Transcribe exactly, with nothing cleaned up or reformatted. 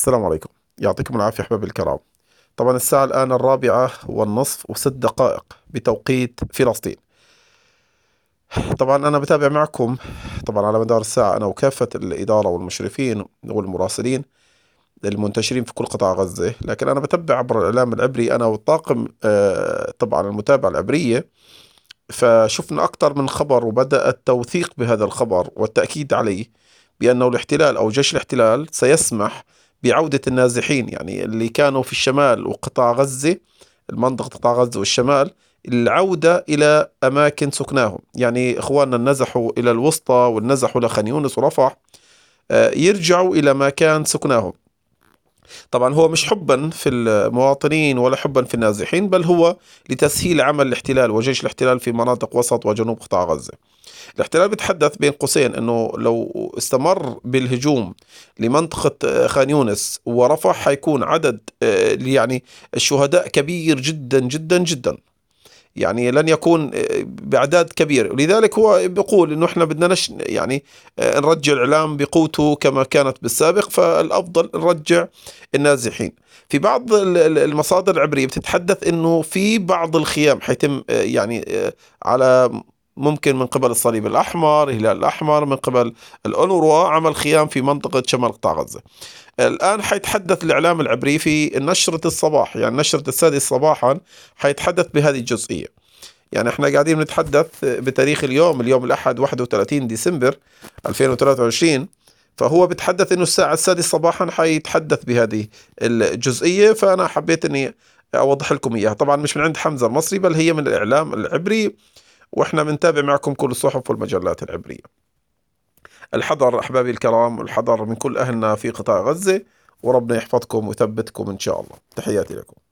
السلام عليكم. يعطيكم العافية أحبابي الكرام. طبعا الساعة الآن الرابعة والنصف وست دقائق بتوقيت فلسطين. طبعا أنا بتابع معكم طبعا على مدار الساعة، أنا وكافة الإدارة والمشرفين والمراسلين المنتشرين في كل قطاع غزة، لكن أنا بتابع عبر الإعلام العبري أنا والطاقم آه، طبعا المتابعة العبرية. فشفنا أكثر من خبر وبدأ التوثيق بهذا الخبر والتأكيد عليه بأنه الاحتلال أو جيش الاحتلال سيسمح بعودة النازحين، يعني اللي كانوا في الشمال وقطاع غزة، المنطقة قطاع غزة والشمال، العودة إلى أماكن سكناهم. يعني إخواننا النزحوا إلى الوسطى والنزحوا لخان يونس ورفح، آه، يرجعوا إلى مكان سكناهم. طبعا هو مش حبا في المواطنين ولا حبا في النازحين، بل هو لتسهيل عمل الاحتلال وجيش الاحتلال في مناطق وسط وجنوب قطاع غزة. الاحتلال بيتحدث بين قوسين انه لو استمر بالهجوم لمنطقة خان يونس ورفح حيكون عدد آه، يعني الشهداء كبير جدا جدا جدا، يعني لن يكون آه، بأعداد كبيرة. لذلك هو بيقول انه احنا بدنا نش يعني آه، نرجع الاعلام بقوته كما كانت بالسابق، فالافضل نرجع النازحين. في بعض ال- ال- المصادر العبرية بتتحدث انه في بعض الخيام حيتم آه، يعني آه، على ممكن من قبل الصليب الأحمر، الهلال الأحمر، من قبل الأونروا، عمل خيام في منطقة شمال قطاع غزة. الآن حيتحدث الإعلام العبري في نشرة الصباح، يعني نشرة السادس صباحا، حيتحدث بهذه الجزئية. يعني احنا قاعدين نتحدث بتاريخ اليوم اليوم الأحد واحد وثلاثين ديسمبر ألفين وثلاثة وعشرين، فهو بتحدث انه الساعة السادسة صباحا حيتحدث بهذه الجزئية، فأنا حبيت اني اوضح لكم اياها. طبعا مش من عند حمزة المصري، بل هي من الإعلام العبري، واحنا بنتابع معكم كل الصحف والمجلات العبرية. الحذر أحبابي الكرام، الحذر من كل أهلنا في قطاع غزة، وربنا يحفظكم ويثبتكم إن شاء الله. تحياتي لكم.